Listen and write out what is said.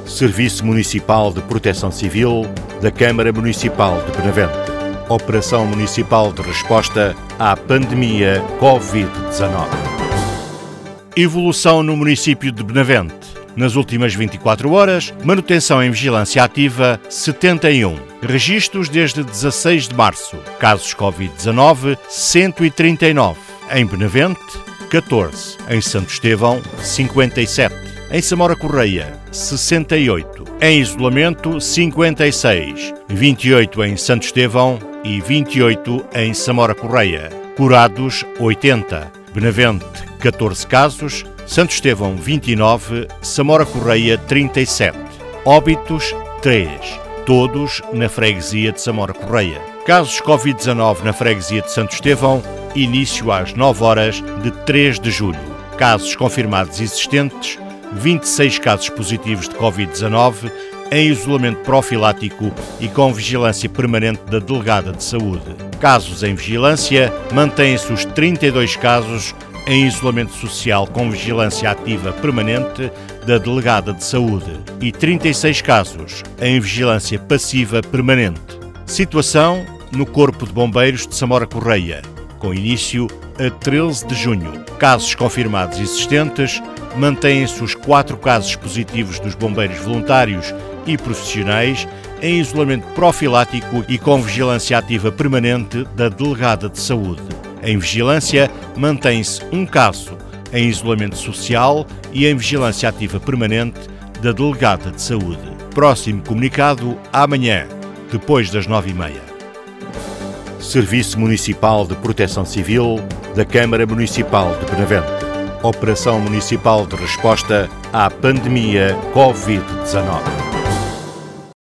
Serviço Municipal de Proteção Civil da Câmara Municipal de Benavente. Operação Municipal de Resposta à Pandemia Covid-19. Evolução no município de Benavente. Nas últimas 24 horas, manutenção em vigilância ativa 71. Registros desde 16 de março. Casos Covid-19 139. Em Benavente, 14. Em Santo Estevão, 57. Em Samora Correia, 68. Em isolamento, 56. 28 em Santo Estevão e 28 em Samora Correia. Curados, 80. Benavente, 14 casos. Santo Estevão, 29. Samora Correia, 37. Óbitos, 3. Todos na freguesia de Samora Correia. Casos Covid-19 na freguesia de Santo Estevão, início às 9 horas de 3 de julho. Casos confirmados existentes, 26 casos positivos de Covid-19 em isolamento profilático e com vigilância permanente da Delegada de Saúde. Casos em vigilância, mantêm-se os 32 casos em isolamento social com vigilância ativa permanente da Delegada de Saúde e 36 casos em vigilância passiva permanente. Situação no Corpo de Bombeiros de Samora Correia, com início a 13 de junho. Casos confirmados existentes, mantêm-se os 4 casos positivos dos bombeiros voluntários e profissionais em isolamento profilático e com vigilância ativa permanente da Delegada de Saúde. Em vigilância, mantém-se um caso em isolamento social e em vigilância ativa permanente da Delegada de Saúde. Próximo comunicado amanhã, depois das 9h30. Serviço Municipal de Proteção Civil da Câmara Municipal de Benavente. Operação Municipal de Resposta à Pandemia Covid-19.